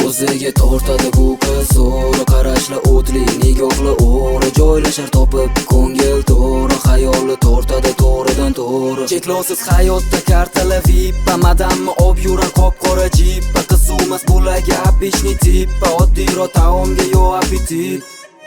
O'ziga tortadi bu qiz zo'ri qarashli o'tli nigohli o'g'ri joylashar topib ko'ngil to'g'ri xayoli tortadi to'g'ridan to'g'ri cheklovsiz hayotda kartali vippa madammi ob yurar qop-qora jippa qizuvmas bo'lagi обычный tippa oddiyroq taomga yo appetit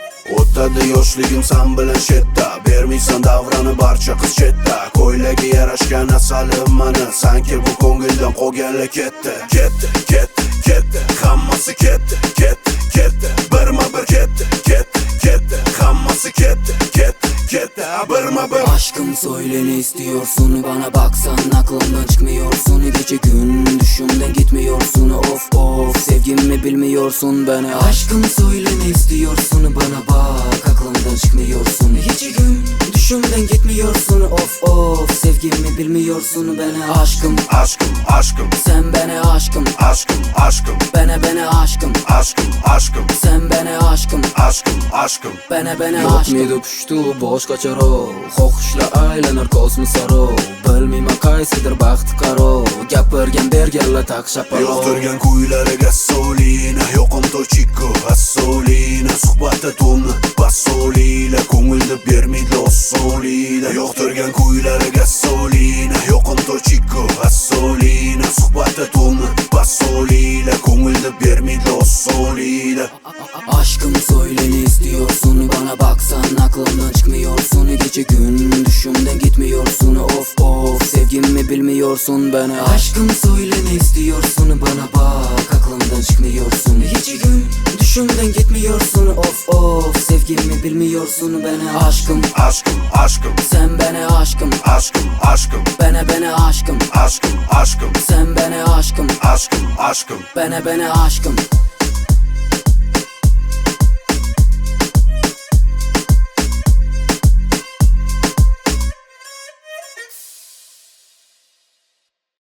O'tadi yoshligim san bilan shetda bermaysan davrani barcha qiz chetda ko'ylagi yarashgan asalim mana sanki bu ko'ngildan qolganlar ketdi ketdi ketdi ketdi hammasi ketdi ketdi ketdi birma-bir ketdi ketdi ketdi hammasi ketdi ketdi ketdi birma-bir Aşkım söyle ne istiyorsun bana baksan aklımdan çıkmıyorsun gece gün düşümden gitmiyorsun of of sevgimi bilmiyorsun beni Aşkım söyle ne istiyorsun bana bak aklımdan çıkmıyorsun gece gün düşümden gitmiyorsun of of sevgimi bilmiyorsun beni Aşkım aşkım aşkım sen beni aşkım aşkım aşkım beni aşkım aşkım aşkım sen beni aşkım aşkım aşkım beni aşkım Yo'qmidi pushtu boshqacharoq xohishlar aylanar kosmosaro bilmayman qaysidir baxt qaro gapirgan berganlar taqshaparo yoqtirgan kuylari gasolina yoqim tochiko asolina suhbatda to'mni basolila ko'ngilni bermaydi osonlida yoqtirgan kuylari gasolina yoqim tochiko asolina suhbatda to'mni basolila ko'ngilni bermaydi osonlida Aşkım söyle ne istiyorsun bana baksan aklımdan çıkmıyorsun gece gün düşümden gitmiyorsun of of sevgimi bilmiyorsun beni Aşkım söyle ne istiyorsun bana bak aklımdan çıkmıyorsun gece gün düşümden gitmiyorsun of of sevgimi bilmiyorsun beni Aşkım aşkım aşkım sen beni aşkım aşkım aşkım beni aşkım aşkım aşkım sen beni aşkım aşkım aşkım beni aşkım